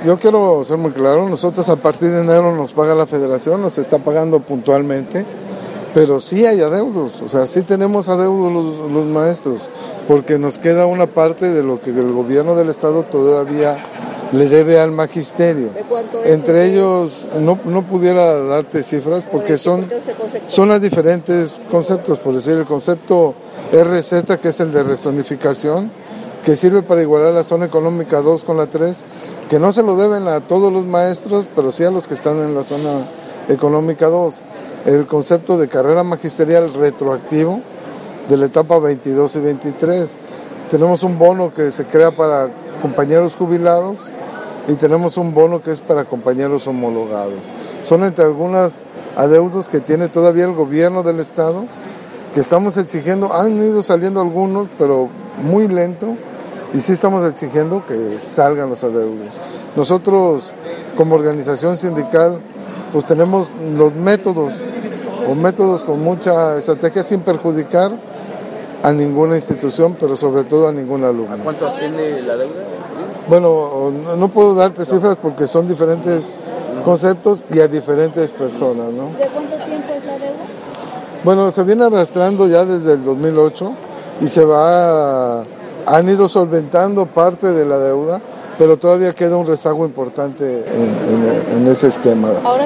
yo quiero ser muy claro, nosotros a partir de enero nos paga la federación, nos está pagando puntualmente, pero sí hay adeudos, o sea, sí tenemos adeudos los maestros, porque nos queda una parte de lo que el gobierno del estado todavía le debe al magisterio. ¿De cuánto es? Entre ellos, no pudiera darte cifras porque son los diferentes conceptos, por decir, el concepto RZ, que es el de rezonificación, que sirve para igualar la zona económica 2 con la 3, que no se lo deben a todos los maestros, pero sí a los que están en la zona económica 2. El concepto de carrera magisterial retroactivo de la etapa 22 y 23. Tenemos un bono que se crea para compañeros jubilados y tenemos un bono que es para compañeros homologados. Son entre algunas adeudos que tiene todavía el gobierno del estado, que estamos exigiendo. Han ido saliendo algunos, pero muy lento, y sí estamos exigiendo que salgan los adeudos. Nosotros, como organización sindical, pues tenemos los métodos con mucha estrategia sin perjudicar a ninguna institución, pero sobre todo a ningún alumno. ¿A cuánto asciende la deuda? Bueno, no puedo darte cifras porque son diferentes conceptos y a diferentes personas, ¿no? ¿De cuánto tiempo es la deuda? Bueno, se viene arrastrando ya desde el 2008 y han ido solventando parte de la deuda, pero todavía queda un rezago importante en ese esquema. Ahora